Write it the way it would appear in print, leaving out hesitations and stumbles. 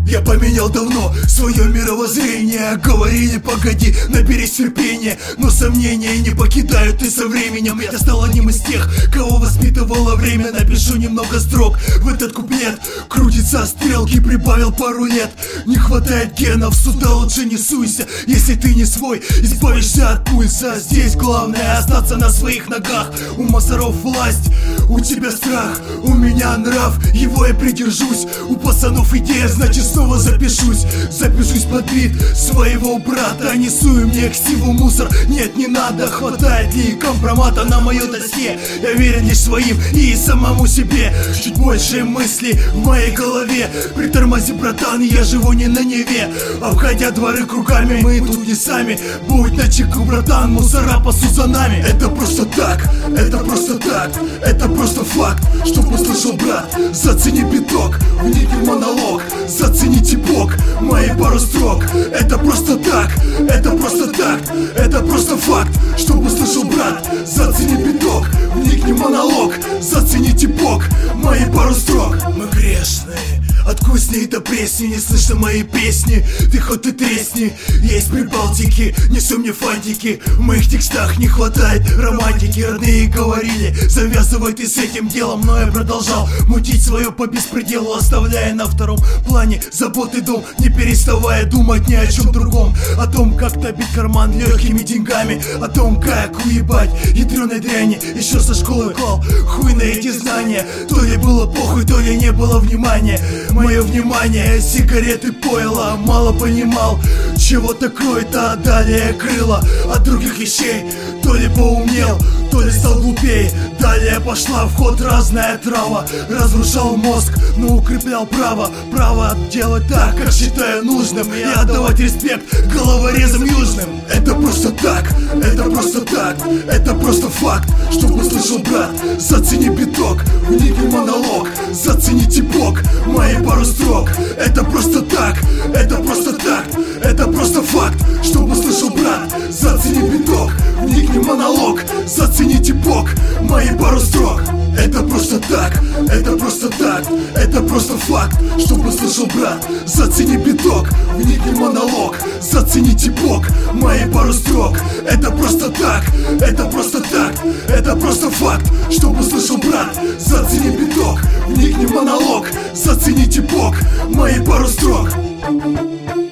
Я поменял давно свое мировоззрение. Говорили, погоди, наберись терпения, но сомнения не покидают и со временем. Я стал одним из тех, кого воспитывало время. Напишу немного строк в этот куплет. Крутятся стрелки, прибавил пару лет. Не хватает генов, сюда лучше не суйся. Если ты не свой, избавишься от пульса. Здесь главное остаться на своих ногах. У мусоров власть, у тебя страх, у меня нрав, его я придержусь. У пацанов идея, значит снова запишусь. Запишусь под бит своего брата. Несу им мне ксиву мусор, нет, не надо. Хватает ли компромата на мое досье? Я верен лишь своим и самому себе. Чуть больше мыслей в моей голове. Притормози, братан, я живу не на Неве. Обходя дворы кругами, мы тут не сами. Будь начеку, братан, мусора пасут за нами. Это просто так, это просто так, это просто факт. Чтоб услышал брат, зацени биток, вникни в монолог, зацени типок, мои пару строк. Это просто так, это просто так, это просто факт. Чтоб услышал брат, зацени биток, вникни в монолог, зацени типок, мои пару строк. Мы грешные, от кузни до пресни, не слышно мои песни. Ты хоть и тресни, есть Прибалтики, несу мне фантики. В моих текстах не хватает романтики. Родные говорили, завязывай ты с этим делом, но я продолжал мутить свое по беспределу, оставляя на втором плане заботы дом, не переставая думать ни о чем другом. О том, как набить карман легкими деньгами, о том, как уебать ядреной дряни. Еще со школы клал хуй на эти знания. То ли было похуй, то ли не было внимания. Мое внимание, сигареты, пойло. Мало понимал, чего-то кроет, а далее крыло от других вещей. То ли поумнел, то ли стал глупей. Далее пошла в ход разная трава. Разрушал мозг, но укреплял право. Право делать так, как считаю нужным, и отдавать респект головорезам южным. Это просто так, это просто так, это просто факт. Чтоб услышал брат, зацени биток, вникни в монолог, зацени типок, мои пару строк. Это просто так, это просто так, это просто факт. Чтоб услышал брат, зацени биток, вникни в монолог, зацени типок, мои пару строк. Это просто так, это просто так, это просто факт. Чтоб услышал брат, зацени биток, вникни в монолог, зацени типок, мои пару строк. Это просто так, это просто так, это просто факт. Чтоб услышал брат, зацени биток, вникни в монолог, зацени типок, мои пару строк.